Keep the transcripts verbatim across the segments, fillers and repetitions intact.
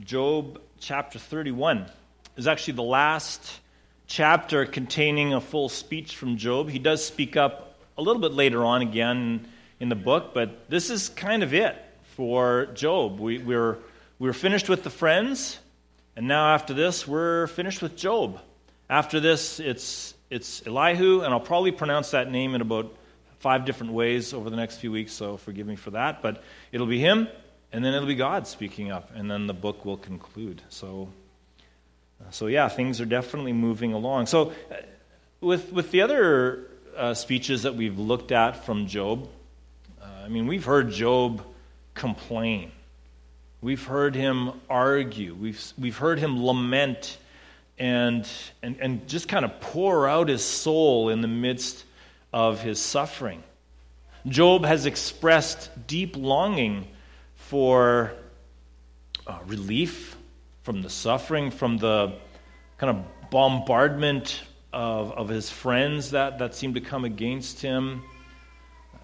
Job chapter thirty-one is actually the last chapter containing a full speech from Job. He does speak up a little bit later on again in the book, but this is kind of it for Job. We, we're, we're finished with the friends, and now after this, we're finished with Job. After this, it's, it's Elihu, and I'll probably pronounce that name in about five different ways over the next few weeks, so forgive me for that, but it'll be him, and then it'll be God speaking up, and then the book will conclude. So, so yeah, things are definitely moving along. So, uh, with with the other uh, speeches that we've looked at from Job, uh, I mean, we've heard Job complain, we've heard him argue, we've we've heard him lament, and and and just kind of pour out his soul in the midst of his suffering. Job has expressed deep longing for uh, relief from the suffering, from the kind of bombardment of, of his friends that, that seemed to come against him. Uh,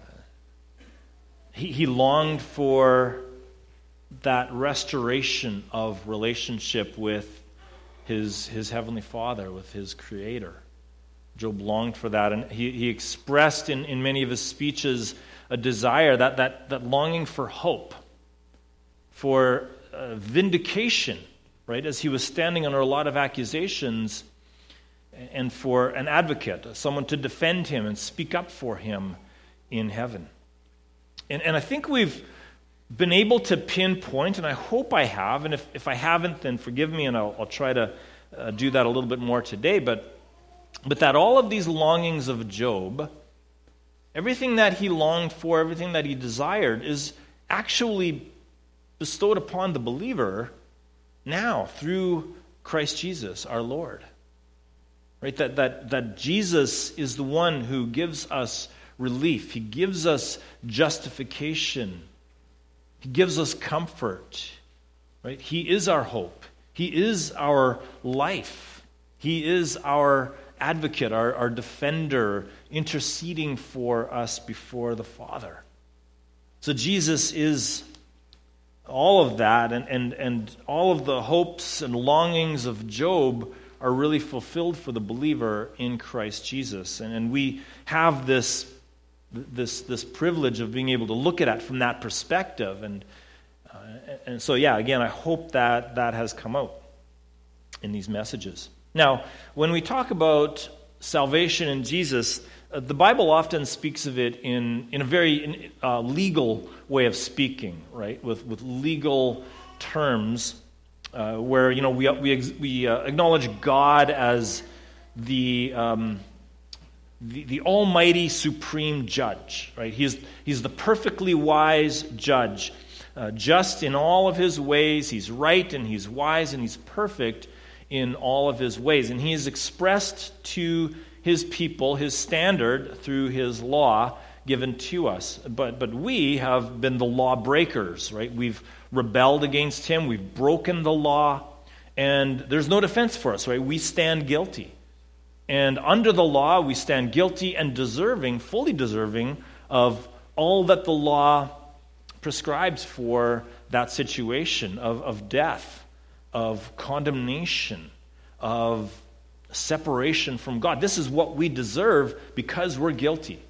he, he longed for that restoration of relationship with his, his heavenly Father, with his Creator. Job longed for that, and he, he expressed in, in many of his speeches a desire, that, that, that longing for hope, for uh, vindication, right, as he was standing under a lot of accusations, and for an advocate, someone to defend him and speak up for him in heaven. And, and I think we've been able to pinpoint, and I hope I have, and if, if I haven't, then forgive me, and I'll, I'll try to uh, do that a little bit more today, but But that all of these longings of Job, everything that he longed for, everything that he desired, is actually bestowed upon the believer now through Christ Jesus, our Lord. Right? That, that, that Jesus is the one who gives us relief. He gives us justification. He gives us comfort. Right? He is our hope. He is our life. He is our advocate, our, our defender, interceding for us before the Father. So Jesus is all of that, and, and, and all of the hopes and longings of Job are really fulfilled for the believer in Christ Jesus. And, and we have this, this, this privilege of being able to look at it from that perspective. And, uh, and so, yeah, again, I hope that that has come out in these messages. Now, when we talk about salvation in Jesus, uh, the Bible often speaks of it in, in a very uh, legal way of speaking, right? With with legal terms, uh, where you know we we we uh, acknowledge God as the, um, the the Almighty Supreme Judge, right? He's he's the perfectly wise Judge, uh, just in all of his ways. He's right and he's wise and he's perfect in all of his ways. And he has expressed to his people his standard through his law given to us. But but we have been the lawbreakers, right? We've rebelled against him. We've broken the law. And there's no defense for us, right? We stand guilty. And under the law, we stand guilty and deserving, fully deserving, of all that the law prescribes for that situation of, of death, of condemnation, of separation from God. This is what we deserve because we're guilty.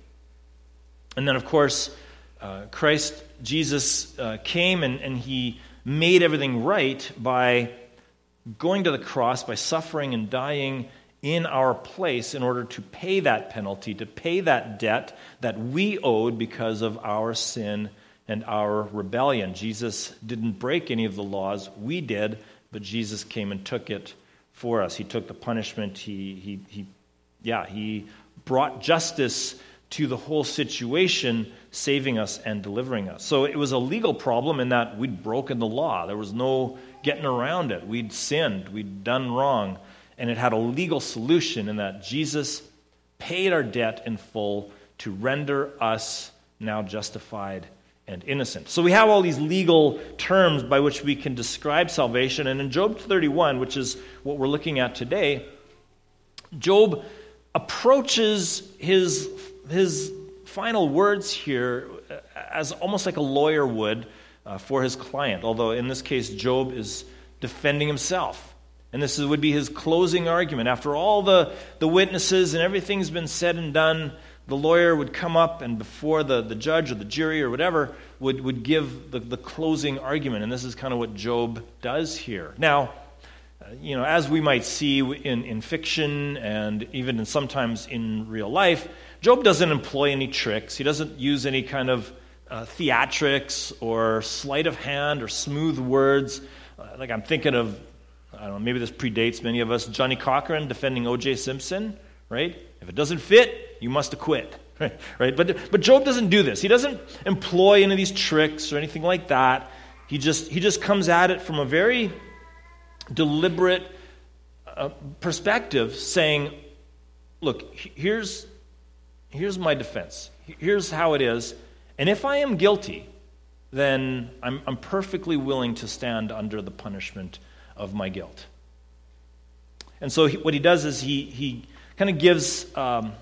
And then, of course, uh, Christ Jesus uh, came and, and he made everything right by going to the cross, by suffering and dying in our place in order to pay that penalty, to pay that debt that we owed because of our sin and our rebellion. Jesus didn't break any of the laws. We did. But Jesus came and took it for us. He took the punishment. He, he, he, yeah, he brought justice to the whole situation, saving us and delivering us. So it was a legal problem in that we'd broken the law. There was no getting around it. We'd sinned. We'd done wrong. And it had a legal solution in that Jesus paid our debt in full to render us now justified and innocent. So we have all these legal terms by which we can describe salvation. And in Job thirty-one, which is what we're looking at today, Job approaches his, his final words here as almost like a lawyer would uh, for his client. Although in this case, Job is defending himself. And this is, would be his closing argument. After all the, the witnesses and everything's been said and done, the lawyer would come up and before the, the judge or the jury or whatever would, would give the, the closing argument. And this is kind of what Job does here. Now, you know, as we might see in, in fiction and even in, sometimes in real life, Job doesn't employ any tricks. He doesn't use any kind of uh, theatrics or sleight of hand or smooth words. Uh, like I'm thinking of, I don't know, maybe this predates many of us, Johnny Cochran defending O J Simpson, right? If it doesn't fit, you must acquit, right? right? But but Job doesn't do this. He doesn't employ any of these tricks or anything like that. He just he just comes at it from a very deliberate uh, perspective, saying, look, here's here's my defense. Here's how it is. And if I am guilty, then I'm, I'm perfectly willing to stand under the punishment of my guilt. And so he, what he does is he he kind of gives um,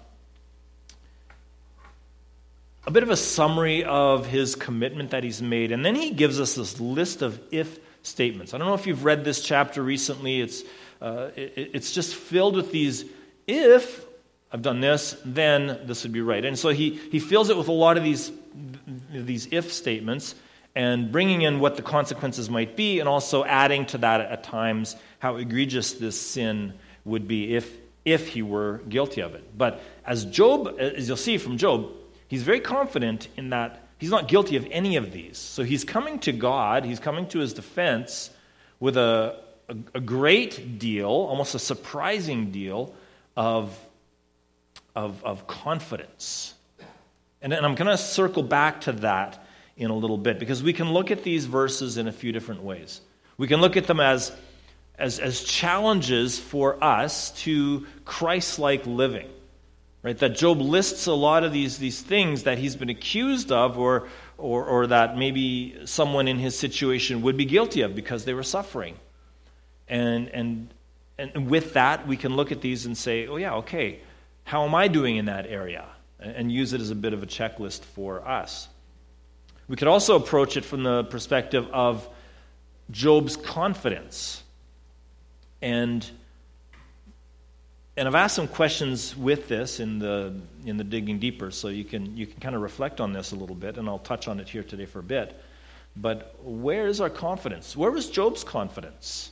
a bit of a summary of his commitment that he's made, and then he gives us this list of if statements. I don't know if you've read this chapter recently. It's uh, it, it's just filled with these if I've done this, then this would be right. And so he he fills it with a lot of these these if statements, and bringing in what the consequences might be, and also adding to that at times how egregious this sin would be if if he were guilty of it. But as Job, as you'll see from Job, he's very confident in that he's not guilty of any of these. So he's coming to God, he's coming to his defense with a, a, a great deal, almost a surprising deal of, of, of confidence. And, and I'm going to circle back to that in a little bit, because we can look at these verses in a few different ways. We can look at them as, as, as challenges for us to Christ-like living. Right, that Job lists a lot of these, these things that he's been accused of, or, or or that maybe someone in his situation would be guilty of because they were suffering. And and and with that, we can look at these and say, oh yeah, okay, how am I doing in that area? And use it as a bit of a checklist for us. We could also approach it from the perspective of Job's confidence. And And I've asked some questions with this in the in the digging deeper, so you can you can kind of reflect on this a little bit, and I'll touch on it here today for a bit. But where is our confidence? Where was Job's confidence?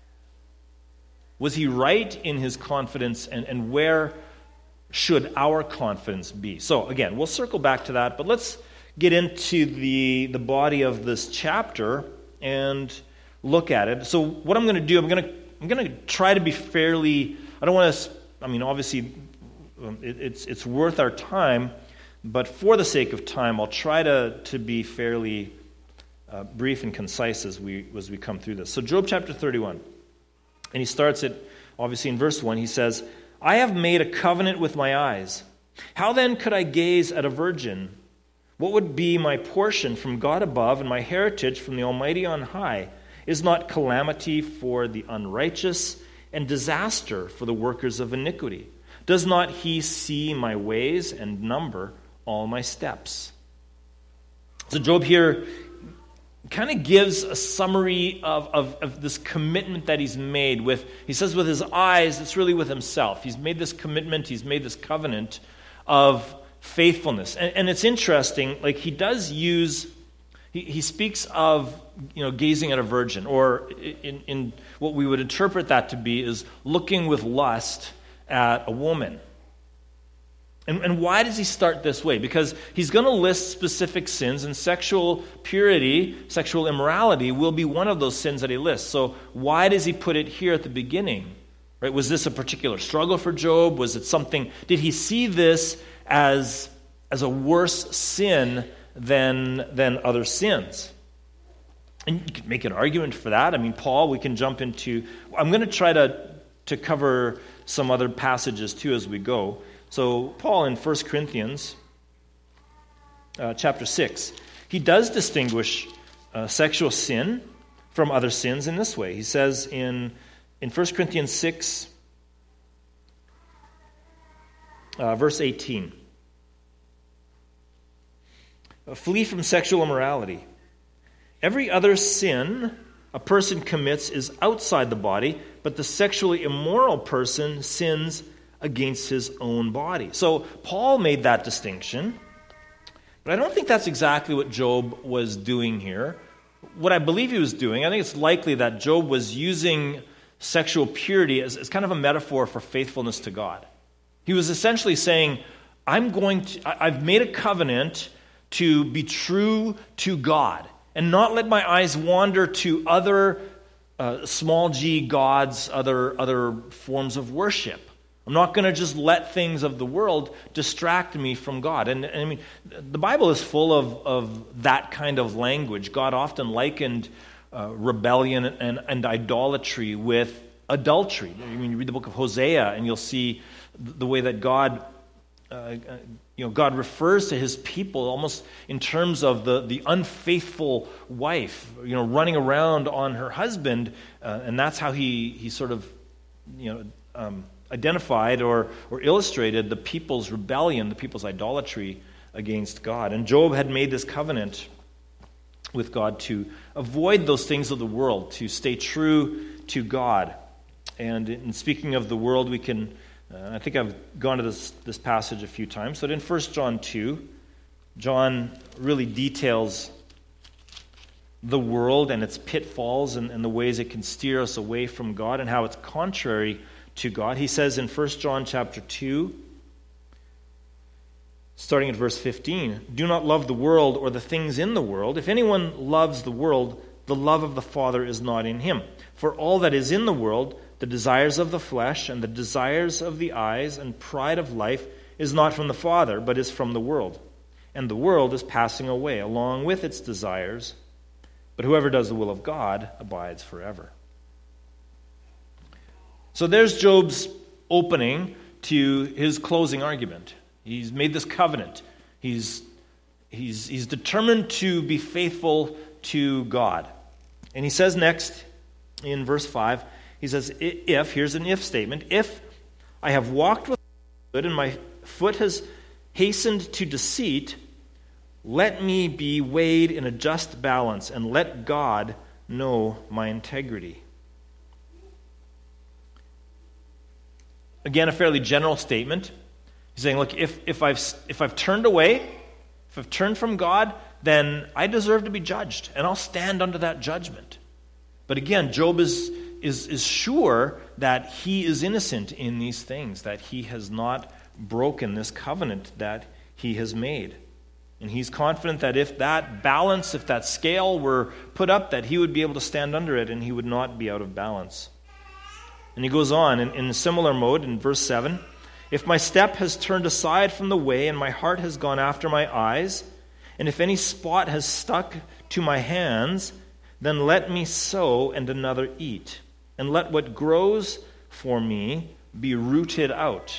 Was he right in his confidence, and, and where should our confidence be? So again, we'll circle back to that, but let's get into the the body of this chapter and look at it. So what I'm going to do, I'm going to I'm going to try to be fairly. I don't want to, I mean, obviously, um, it, it's it's worth our time, but for the sake of time, I'll try to, to be fairly uh, brief and concise as we as we come through this. So Job chapter thirty-one, and he starts it, obviously in verse one, he says, I have made a covenant with my eyes. How then could I gaze at a virgin? What would be my portion from God above and my heritage from the Almighty on high? Is not calamity for the unrighteous and disaster for the workers of iniquity? Does not he see my ways and number all my steps? So Job here kind of gives a summary of, of, of this commitment that he's made with, he says with his eyes, it's really with himself. He's made this commitment, he's made this covenant of faithfulness. And, and it's interesting, like he does use, he, he speaks of, you know, gazing at a virgin, or in, in what we would interpret that to be is looking with lust at a woman. And, and why does he start this way? Because he's going to list specific sins, and sexual purity, sexual immorality will be one of those sins that he lists. So why does he put it here at the beginning? Right? Was this a particular struggle for Job? Was it something, did he see this as, as a worse sin than, than other sins? And you could make an argument for that. I mean, Paul, we can jump into, I'm going to try to, to cover some other passages too as we go. So Paul in First Corinthians uh, chapter six, he does distinguish uh, sexual sin from other sins in this way. He says in, in First Corinthians six, uh, verse eighteen, flee from sexual immorality. Every other sin a person commits is outside the body, but the sexually immoral person sins against his own body. So Paul made that distinction, but I don't think that's exactly what Job was doing here. What I believe he was doing, I think it's likely that Job was using sexual purity as, as kind of a metaphor for faithfulness to God. He was essentially saying, I'm going to, I've made a covenant to be true to God and not let my eyes wander to other uh, small g gods, other, other forms of worship. I'm not going to just let things of the world distract me from God. And, and I mean, the Bible is full of, of that kind of language. God often likened uh, rebellion and, and idolatry with adultery. I mean, you read the book of Hosea, and you'll see the way that God, uh, you know, God refers to His people almost in terms of the, the unfaithful wife, you know, running around on her husband, uh, and that's how He He sort of, you know. Um, identified or, or illustrated the people's rebellion, the people's idolatry against God. And Job had made this covenant with God to avoid those things of the world, to stay true to God. And in speaking of the world, we can, uh, I think I've gone to this, this passage a few times, but in First John two, John really details the world and its pitfalls and, and the ways it can steer us away from God and how it's contrary to God. He says in First John chapter two, starting at verse fifteen, do not love the world or the things in the world. If anyone loves the world, the love of the Father is not in him. For all that is in the world, the desires of the flesh and the desires of the eyes and pride of life is not from the Father, but is from the world. And the world is passing away along with its desires, but whoever does the will of God abides forever. So there's Job's opening to his closing argument. He's made this covenant. He's, he's, he's determined to be faithful to God. And he says next in verse five, he says, if, here's an if statement, if I have walked with good and my foot has hastened to deceit, let me be weighed in a just balance and let God know my integrity. Again, a fairly general statement. He's saying, look, if, if, I've, if I've turned away, if I've turned from God, then I deserve to be judged, and I'll stand under that judgment. But again, Job is, is, is sure that he is innocent in these things, that he has not broken this covenant that he has made. And he's confident that if that balance, if that scale were put up, that he would be able to stand under it and he would not be out of balance. And he goes on in, in a similar mode in verse seven. If my step has turned aside from the way and my heart has gone after my eyes, and if any spot has stuck to my hands, then let me sow and another eat, and let what grows for me be rooted out.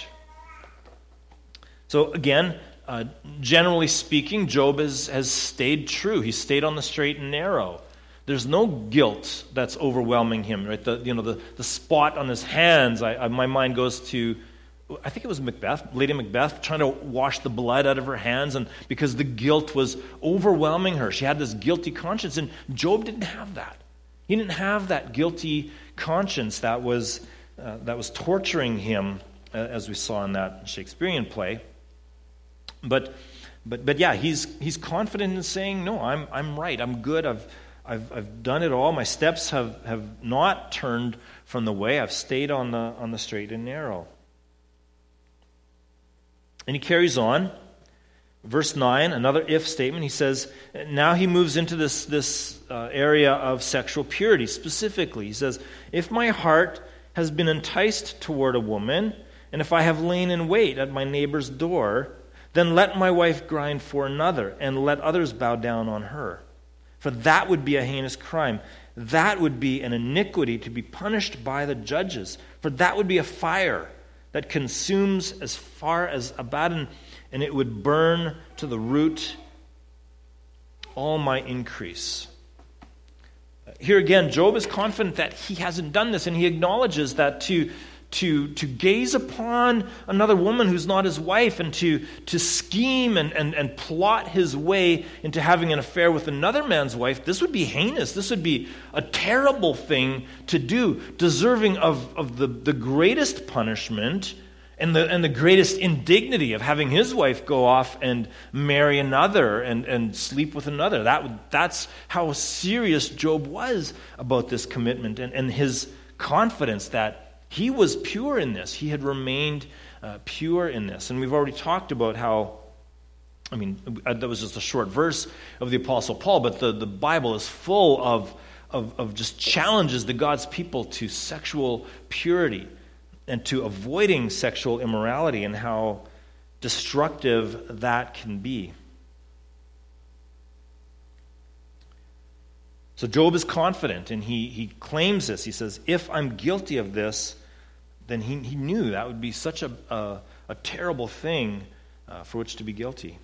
So again, uh, generally speaking, Job has, has stayed true. He's stayed on the straight and narrow. There's no guilt that's overwhelming him, right? The you know the, the spot on his hands. I, I, my mind goes to, I think it was Macbeth, Lady Macbeth, trying to wash the blood out of her hands, and because the guilt was overwhelming her, she had this guilty conscience. And Job didn't have that. He didn't have that guilty conscience that was uh, that was torturing him, uh, as we saw in that Shakespearean play. But but but yeah, he's he's confident in saying, no, I'm I'm right. I'm good. I've I've, I've done it all. My steps have, have not turned from the way. I've stayed on the on the straight and narrow. And he carries on. Verse nine, another if statement. He says, now he moves into this, this uh, area of sexual purity specifically. He says, if my heart has been enticed toward a woman, and if I have lain in wait at my neighbor's door, then let my wife grind for another, and let others bow down on her. For that would be a heinous crime. That would be an iniquity to be punished by the judges. For that would be a fire that consumes as far as Abaddon, and it would burn to the root all my increase. Here again, Job is confident that he hasn't done this, and he acknowledges that to, to, to gaze upon another woman who's not his wife and to, to scheme and, and, and plot his way into having an affair with another man's wife, this would be heinous. This would be a terrible thing to do, deserving of, of the, the greatest punishment and the, and the greatest indignity of having his wife go off and marry another and, and sleep with another. That would, that's how serious Job was about this commitment and, and his confidence that he was pure in this. He had remained uh, pure in this. And we've already talked about how, I mean, that was just a short verse of the Apostle Paul, but the, the Bible is full of, of, of just challenges to God's people to sexual purity and to avoiding sexual immorality and how destructive that can be. So Job is confident, and he, he claims this. He says, if I'm guilty of this, then he, he knew that would be such a, a, a terrible thing uh, for which to be guilty.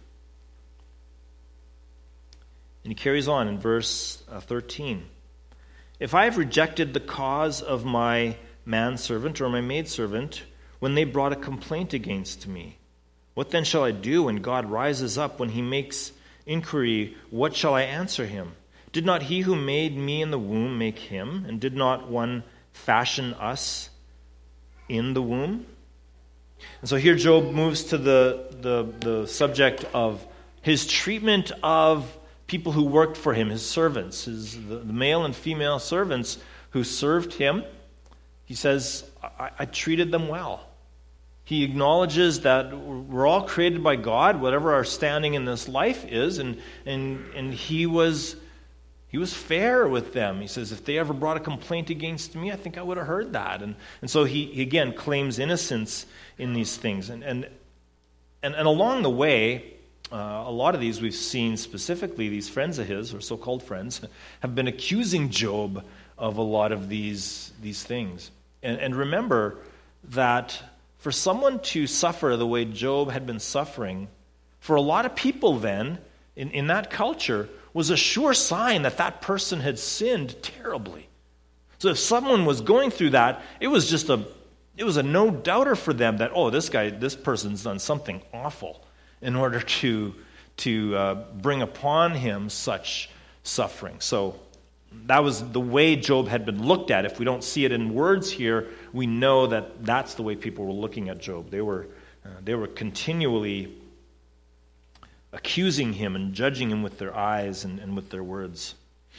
And he carries on in verse uh, thirteen. If I have rejected the cause of my manservant or my maidservant when they brought a complaint against me, what then shall I do when God rises up, when he makes inquiry, what shall I answer him? Did not he who made me in the womb make him? And did not one fashion us in the womb? And so here Job moves to the, the, the subject of his treatment of people who worked for him, his servants, his, the, the male and female servants who served him. He says, I, I treated them well. He acknowledges that we're all created by God, whatever our standing in this life is, and and and he was he was fair with them. He says, if they ever brought a complaint against me, I think I would have heard that. And and so he, he again claims innocence in these things. And and and, and along the way, uh, a lot of these we've seen specifically, these friends of his, or so-called friends, have been accusing Job of a lot of these these things. And, and remember that for someone to suffer the way Job had been suffering, for a lot of people then, in, in that culture, was a sure sign that that person had sinned terribly. So if someone was going through that, it was just a, it was a no-doubter for them that, oh, this guy, this person's done something awful in order to, to uh, bring upon him such suffering. So that was the way Job had been looked at. If we don't see it in words here, we know that that's the way people were looking at Job. They were, uh, they were continually accusing him and judging him with their eyes and, and with their words.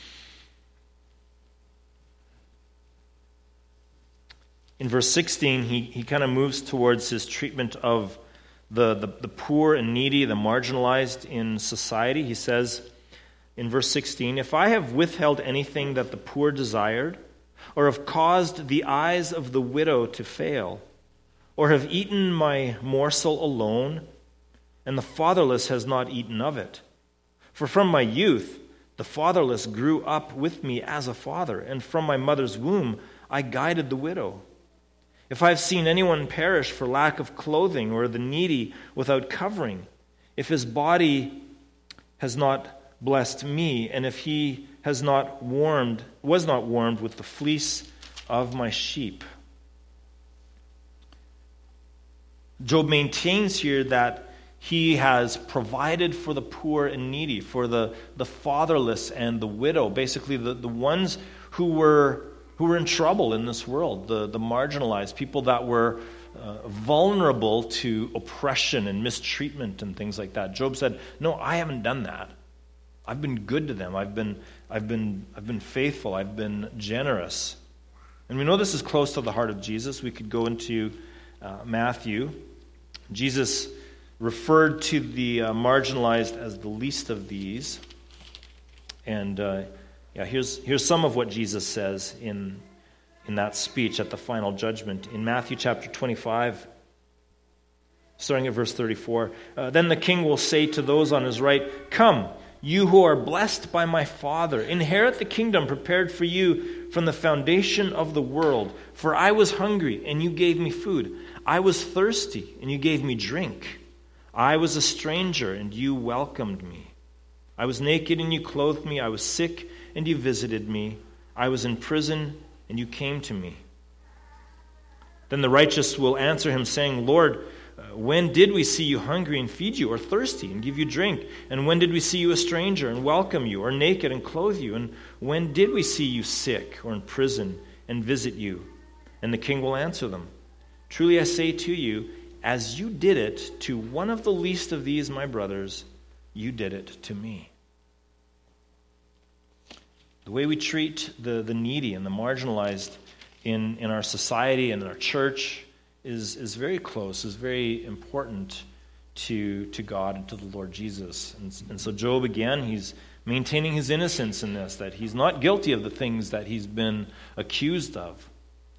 In verse sixteen, he, he kind of moves towards his treatment of the, the, the poor and needy, the marginalized in society. He says, in verse sixteen, if I have withheld anything that the poor desired, or have caused the eyes of the widow to fail, or have eaten my morsel alone, and the fatherless has not eaten of it. For from my youth the fatherless grew up with me as a father, and from my mother's womb I guided the widow. If I have seen anyone perish for lack of clothing, or the needy without covering, if his body has not blessed me, and if he has not warmed, was not warmed with the fleece of my sheep. Job maintains here that he has provided for the poor and needy, for the, the fatherless and the widow, basically the, the ones who were who were in trouble in this world, the, the marginalized, people that were uh, vulnerable to oppression and mistreatment and things like that. Job said, no, I haven't done that. I've been good to them. I've been, I've been, I've been faithful. I've been generous. And we know this is close to the heart of Jesus. We could go into uh, Matthew. Jesus referred to the uh, marginalized as the least of these. And uh, yeah, here's here's some of what Jesus says in in that speech at the final judgment. In Matthew chapter twenty-five, starting at verse thirty-four, uh, then the king will say to those on his right, come, you who are blessed by my Father, inherit the kingdom prepared for you from the foundation of the world. For I was hungry, and you gave me food. I was thirsty, and you gave me drink. I was a stranger, and you welcomed me. I was naked, and you clothed me. I was sick, and you visited me. I was in prison, and you came to me. Then the righteous will answer him, saying, Lord, uh, when did we see you hungry and feed you, or thirsty and give you drink? And when did we see you a stranger and welcome you, or naked and clothe you? And when did we see you sick or in prison and visit you? And the king will answer them, Truly I say to you, as you did it to one of the least of these my brothers, you did it to me. The way we treat the, the needy and the marginalized in, in our society and in our church is, is very close, is very important to, to God and to the Lord Jesus. And, and so Job, again, he's maintaining his innocence in this, that he's not guilty of the things that he's been accused of.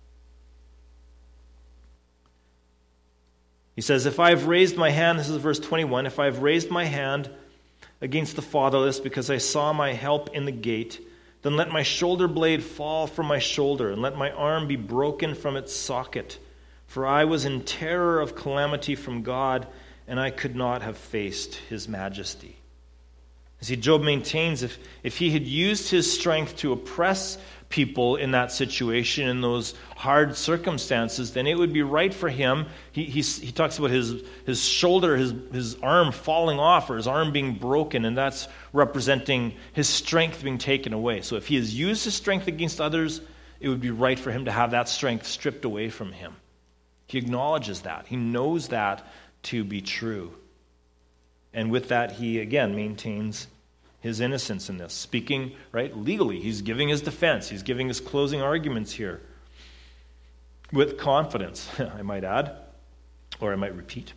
He says, if I have raised my hand, this is verse twenty-one, if I have raised my hand against the fatherless because I saw my help in the gate, then let my shoulder blade fall from my shoulder, and let my arm be broken from its socket. For I was in terror of calamity from God, and I could not have faced his majesty. You see, Job maintains if, if he had used his strength to oppress people in that situation, in those hard circumstances, then it would be right for him. He he, he talks about his, his shoulder, his, his arm falling off, or his arm being broken, and that's representing his strength being taken away. So if he has used his strength against others, it would be right for him to have that strength stripped away from him. He acknowledges that. He knows that to be true. And with that, he again maintains his innocence in this. Speaking, right, legally, he's giving his defense. He's giving his closing arguments here with confidence, I might add, or I might repeat.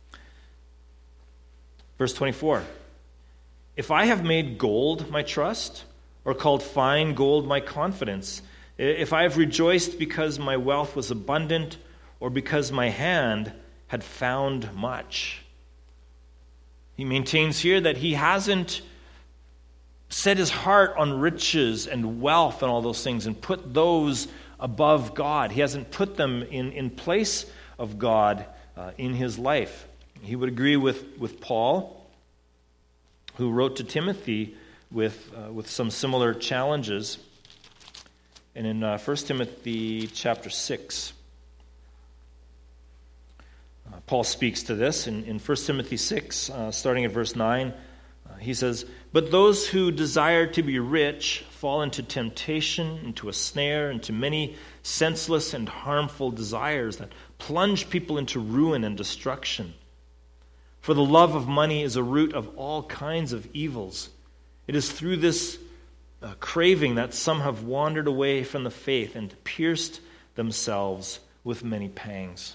Verse twenty-four, if I have made gold my trust, or called fine gold my confidence, if I have rejoiced because my wealth was abundant, or because my hand had found much. He maintains here that he hasn't set his heart on riches and wealth and all those things and put those above God. He hasn't put them in, in place of God uh, in his life. He would agree with, with Paul, who wrote to Timothy with, uh, with some similar challenges. And in uh, First Timothy chapter six, uh, Paul speaks to this. In, in First Timothy six, uh, starting at verse nine, he says, but those who desire to be rich fall into temptation, into a snare, into many senseless and harmful desires that plunge people into ruin and destruction. For the love of money is a root of all kinds of evils. It is through this uh, craving that some have wandered away from the faith and pierced themselves with many pangs.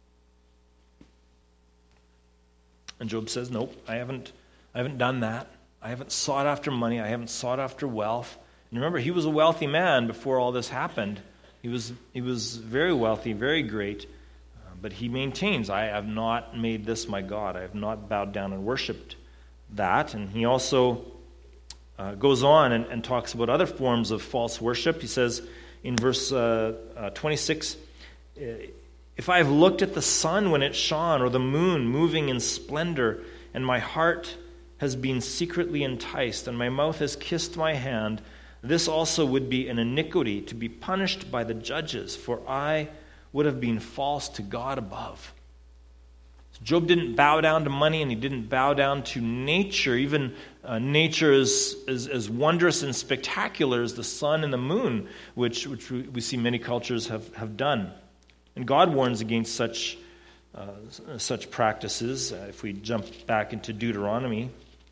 And Job says, nope, I haven't I haven't done that. I haven't sought after money. I haven't sought after wealth. And remember, he was a wealthy man before all this happened. He was he was very wealthy, very great. Uh, but he maintains, I have not made this my God. I have not bowed down and worshipped that. And he also uh, goes on and, and talks about other forms of false worship. He says in verse uh, uh, twenty-six, if I have looked at the sun when it shone, or the moon moving in splendor, and my heart has been secretly enticed, and my mouth has kissed my hand, this also would be an iniquity to be punished by the judges, for I would have been false to God above. So Job didn't bow down to money, and he didn't bow down to nature, even uh, nature is, is as wondrous and spectacular as the sun and the moon, which, which we, we see many cultures have, have done. And God warns against such uh, such practices. Uh, if we jump back into Deuteronomy,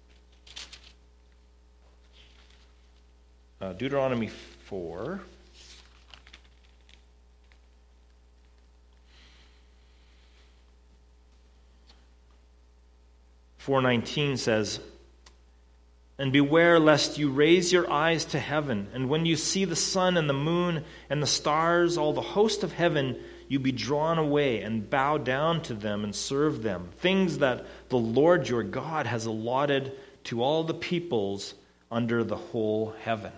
uh, Deuteronomy four. four nineteen says, and beware lest you raise your eyes to heaven, and when you see the sun and the moon and the stars, all the host of heaven, you be drawn away and bow down to them and serve them, things that the Lord your God has allotted to all the peoples under the whole heaven.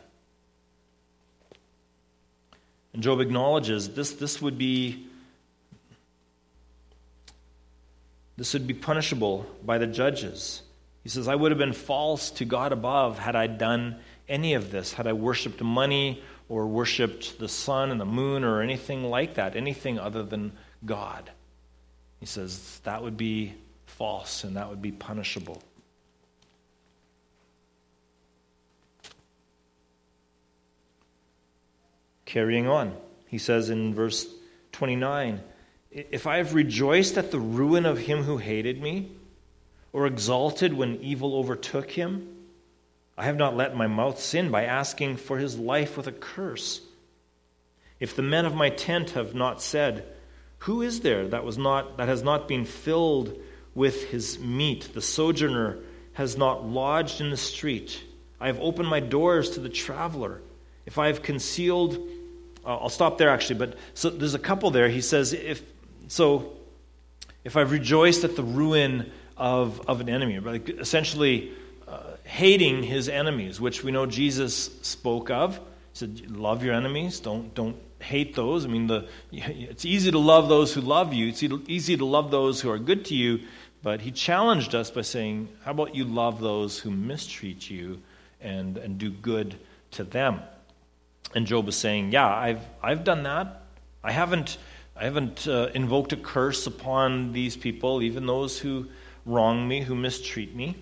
And Job acknowledges this, this would be this would be punishable by the judges. He says, I would have been false to God above had I done any of this, had I worshipped money or worshipped the sun and the moon or anything like that, anything other than God. He says that would be false and that would be punishable. Carrying on, he says in verse twenty-nine, if I have rejoiced at the ruin of him who hated me, or exalted when evil overtook him, I have not let my mouth sin by asking for his life with a curse. If the men of my tent have not said, who is there that was not that has not been filled with his meat? The sojourner has not lodged in the street. I have opened my doors to the traveler. If I have concealed, uh, I'll stop there actually, but so there's a couple there. He says, if so, if I've rejoiced at the ruin of, of an enemy, like essentially uh, hating his enemies, which we know Jesus spoke of. He said, love your enemies, don't don't hate those. I mean, the it's easy to love those who love you. It's easy to love those who are good to you, but he challenged us by saying, how about you love those who mistreat you and, and do good to them? And Job is saying, yeah, I've I've done that. I haven't I haven't uh, invoked a curse upon these people, even those who wrong me, who mistreat me.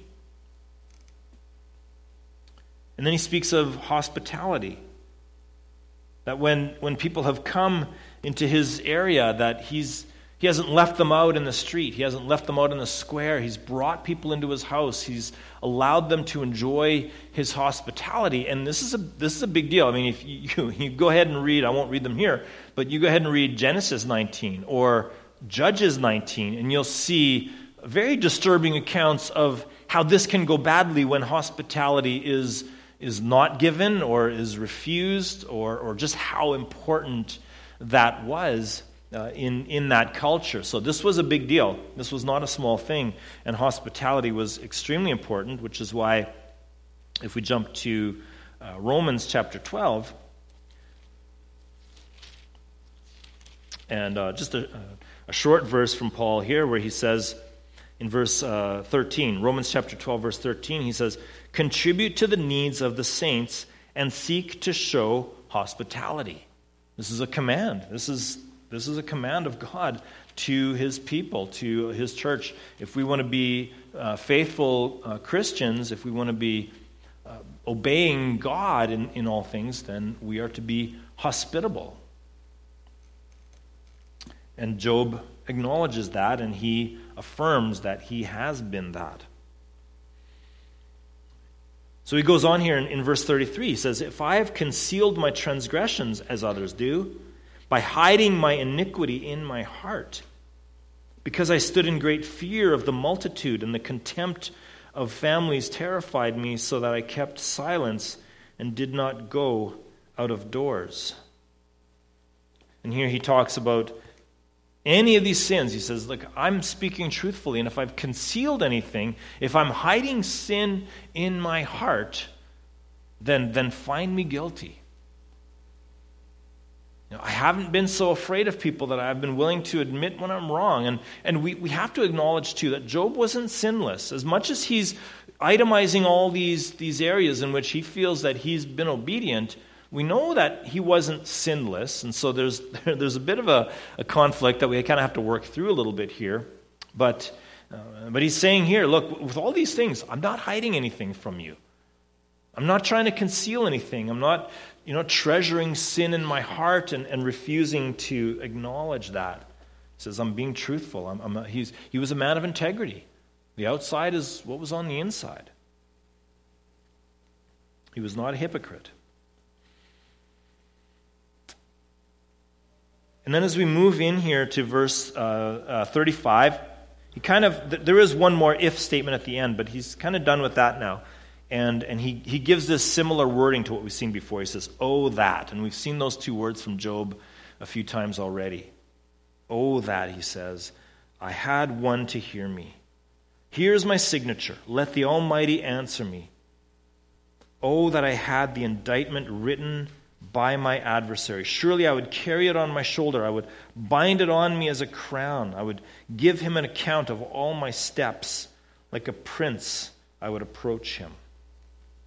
And then he speaks of hospitality. That when, when people have come into his area, that he's he hasn't left them out in the street. He hasn't left them out in the square. He's brought people into his house. He's allowed them to enjoy his hospitality. And this is a this is a big deal. I mean, if you, you go ahead and read, I won't read them here, but you go ahead and read Genesis nineteen or Judges nineteen, and you'll see very disturbing accounts of how this can go badly when hospitality is is not given or is refused, or or just how important that was uh, in in that culture. So this was a big deal. This was not a small thing, and hospitality was extremely important, which is why if we jump to uh, Romans chapter twelve, and uh, just a, a short verse from Paul here where he says, in verse uh, thirteen, Romans chapter twelve, verse thirteen, he says, contribute to the needs of the saints and seek to show hospitality. This is a command. This is this is a command of God to his people, to his church. If we want to be uh, faithful uh, Christians, if we want to be uh, obeying God in, in all things, then we are to be hospitable. And Job acknowledges that, and he affirms that he has been that. So he goes on here in, in verse thirty-three. He says, if I have concealed my transgressions as others do, by hiding my iniquity in my heart, because I stood in great fear of the multitude, and the contempt of families terrified me, so that I kept silence and did not go out of doors. And here he talks about any of these sins. He says, look, I'm speaking truthfully, and if I've concealed anything, if I'm hiding sin in my heart, then, then find me guilty. You know, I haven't been so afraid of people that I've been willing to admit when I'm wrong. And, and we, we have to acknowledge, too, that Job wasn't sinless. As much as he's itemizing all these, these areas in which he feels that he's been obedient, we know that he wasn't sinless, and so there's there's a bit of a, a conflict that we kind of have to work through a little bit here. But uh, but he's saying here, look, with all these things, I'm not hiding anything from you. I'm not trying to conceal anything. I'm not, you know, treasuring sin in my heart and, and refusing to acknowledge that. He says, I'm being truthful. I'm, I'm a, he's he was a man of integrity. The outside is what was on the inside. He was not a hypocrite. And then as we move in here to verse uh, uh, thirty-five, he kind of, th- there is one more if statement at the end, but he's kind of done with that now. And and he, he gives this similar wording to what we've seen before. He says, oh, that. And we've seen those two words from Job a few times already. Oh, that, he says, I had one to hear me. Here's my signature. Let the Almighty answer me. Oh, that I had the indictment written by my adversary. Surely I would carry it on my shoulder. I would bind it on me as a crown. I would give him an account of all my steps. Like a prince, I would approach him.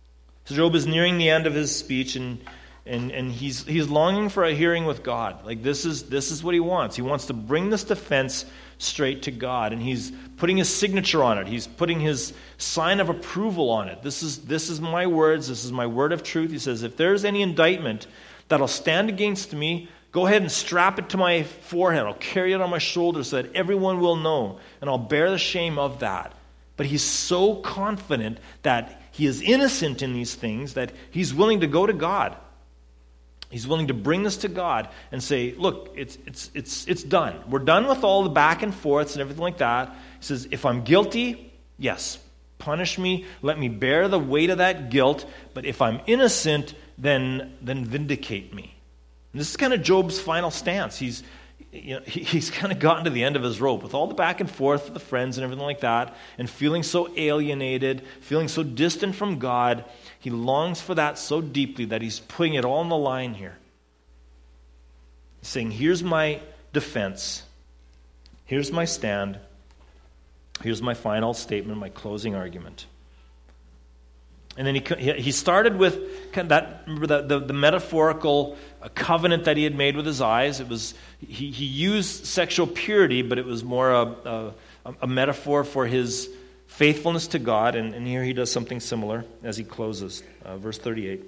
So Job is nearing the end of his speech, and and and he's he's longing for a hearing with God. Like this is this is what he wants. He wants to bring this defense straight to God, and he's putting his signature on it. He's putting his sign of approval on it. This is this is my words. This is my word of truth. He says, if there's any indictment that'll stand against me, go ahead and strap it to my forehead. I'll carry it on my shoulders so that everyone will know, and I'll bear the shame of that. But he's so confident that he is innocent in these things that he's willing to go to God. He's willing to bring this to God and say, look, it's it's it's it's done. We're done with all the back and forths and everything like that. He says, if I'm guilty, yes, punish me. Let me bear the weight of that guilt. But if I'm innocent, then then vindicate me. And this is kind of Job's final stance. He's you know, he, he's kind of gotten to the end of his rope with all the back and forth with the friends and everything like that, and feeling so alienated, feeling so distant from God. He longs for that so deeply that he's putting it all on the line here. He's saying, here's my defense. Here's my stand. Here's my final statement, my closing argument. And then he he started with kind of that, remember the, the, the metaphorical covenant that he had made with his eyes. It was he, he used sexual purity, but it was more a, a, a metaphor for his faithfulness to God. And, and here he does something similar as he closes. Uh, verse thirty-eight.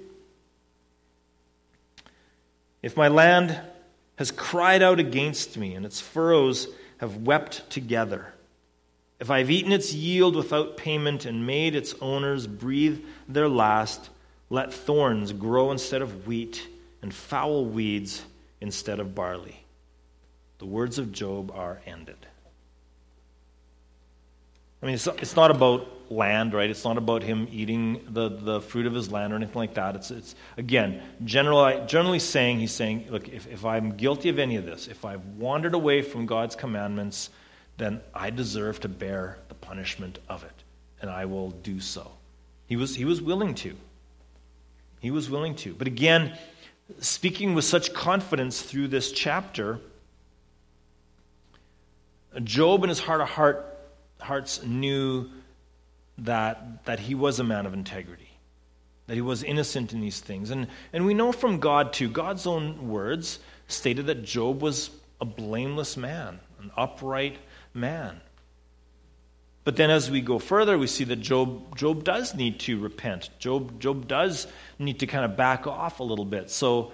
If my land has cried out against me, and its furrows have wept together, if I've eaten its yield without payment and made its owners breathe their last, let thorns grow instead of wheat and foul weeds instead of barley. The words of Job are ended. I mean, it's, it's not about land, right? It's not about him eating the, the fruit of his land or anything like that. It's, it's again, generally, generally saying, he's saying, look, if, if I'm guilty of any of this, if I've wandered away from God's commandments, then I deserve to bear the punishment of it, and I will do so. He was he was willing to. He was willing to. But again, speaking with such confidence through this chapter, Job in his heart of heart, hearts knew that, that he was a man of integrity, that he was innocent in these things. And, and we know from God too, God's own words stated that Job was a blameless man, an upright man. But then as we go further, we see that Job Job does need to repent. Job Job does need to kind of back off a little bit. So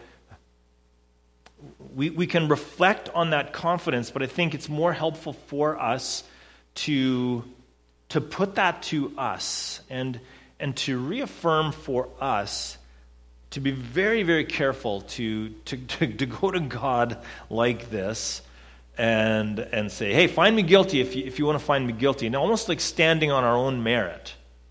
we we can reflect on that confidence, but I think it's more helpful for us to to put that to us and and to reaffirm for us to be very, very careful to to to, to go to God like this and and say, hey, find me guilty if you, if you want to find me guilty. And almost like standing on our own merit.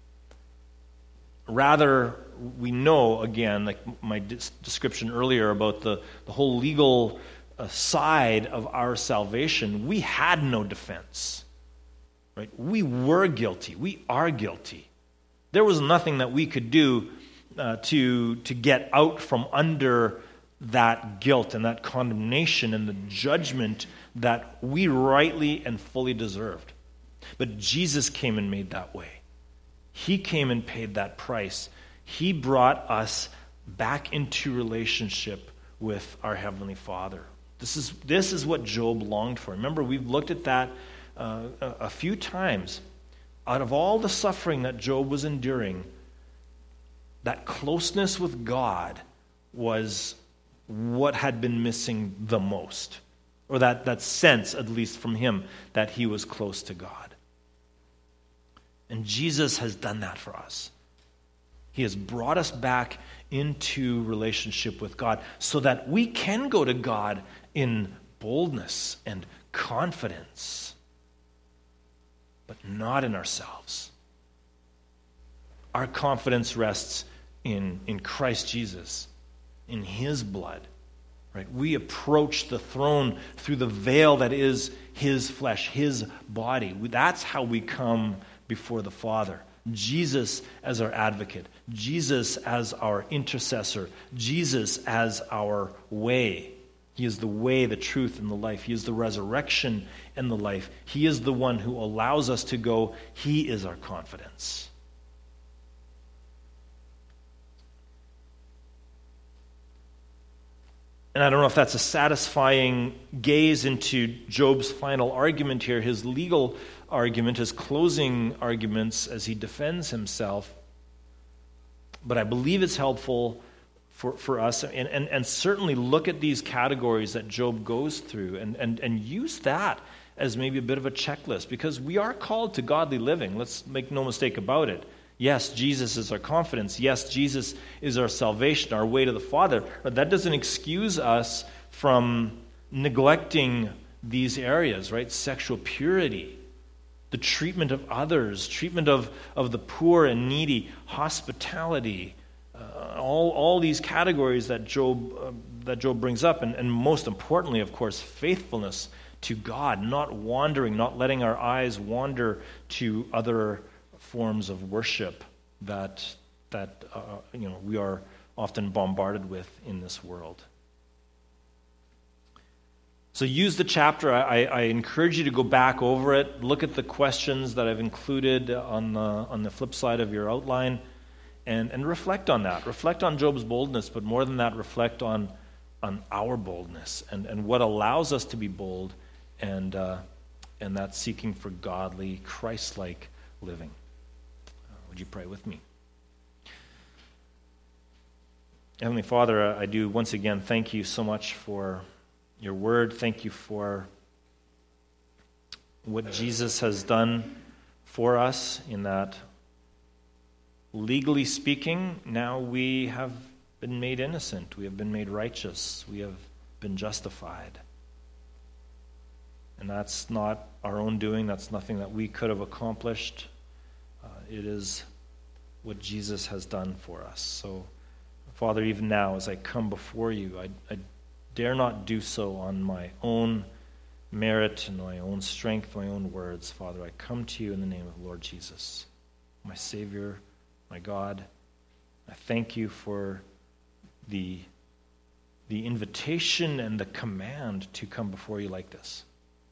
Rather, we know, again, like my description earlier about the, the whole legal uh, side of our salvation, we had no defense. Right? We were guilty. We are guilty. There was nothing that we could do uh, to, to get out from under that guilt and that condemnation and the judgment that we rightly and fully deserved. But Jesus came and made that way. He came and paid that price. He brought us back into relationship with our Heavenly Father. This is this is what Job longed for. Remember, we've looked at that uh, a, a few times. Out of all the suffering that Job was enduring, that closeness with God was what had been missing the most, or that, that sense, at least from him, that he was close to God. And Jesus has done that for us. He has brought us back into relationship with God so that we can go to God in boldness and confidence, but not in ourselves. Our confidence rests in, in Christ Jesus, in his blood, right? We approach the throne through the veil that is his flesh, his body. That's how we come before the Father. Jesus as our advocate, Jesus as our intercessor, Jesus as our way. He is the way, the truth, and the life. He is the resurrection and the life. He is the one who allows us to go. He is our confidence. And I don't know if that's a satisfying gaze into Job's final argument here, his legal argument, his closing arguments as he defends himself. But I believe it's helpful for, for us, and, and, and certainly look at these categories that Job goes through and, and, and use that as maybe a bit of a checklist, because we are called to godly living. Let's make no mistake about it. Yes, Jesus is our confidence. Yes, Jesus is our salvation, our way to the Father. But that doesn't excuse us from neglecting these areas, right? Sexual purity, the treatment of others, treatment of, of the poor and needy, hospitality, uh, all, all these categories that Job, uh, that Job brings up. And, and most importantly, of course, faithfulness to God, not wandering, not letting our eyes wander to other forms of worship that that uh, you know we are often bombarded with in this world. So use the chapter. I, I encourage you to go back over it, look at the questions that I've included on the on the flip side of your outline, and, and reflect on that. Reflect on Job's boldness, but more than that, reflect on on our boldness and, and what allows us to be bold, and uh, and that's seeking for godly, Christ-like living. Would you pray with me? Heavenly Father, I do once again thank you so much for your word. Thank you for what Jesus has done for us, in that, legally speaking, now we have been made innocent. We have been made righteous. We have been justified. And that's not our own doing. That's nothing that we could have accomplished. Uh, it is what Jesus has done for us. So, Father, even now as I come before you, I, I dare not do so on my own merit and my own strength, my own words. Father, I come to you in the name of the Lord Jesus, my Savior, my God. I thank you for the, the invitation and the command to come before you like this.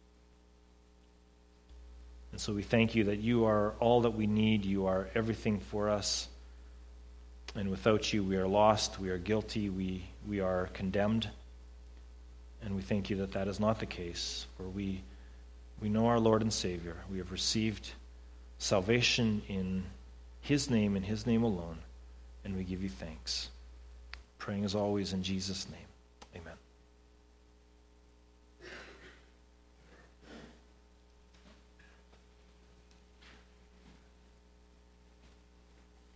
And so we thank you that you are all that we need. You are everything for us. And without you, we are lost. We are guilty. We, we are condemned. And we thank you that that is not the case. For we, we know our Lord and Savior. We have received salvation in his name, in his name alone. And we give you thanks. Praying as always in Jesus' name.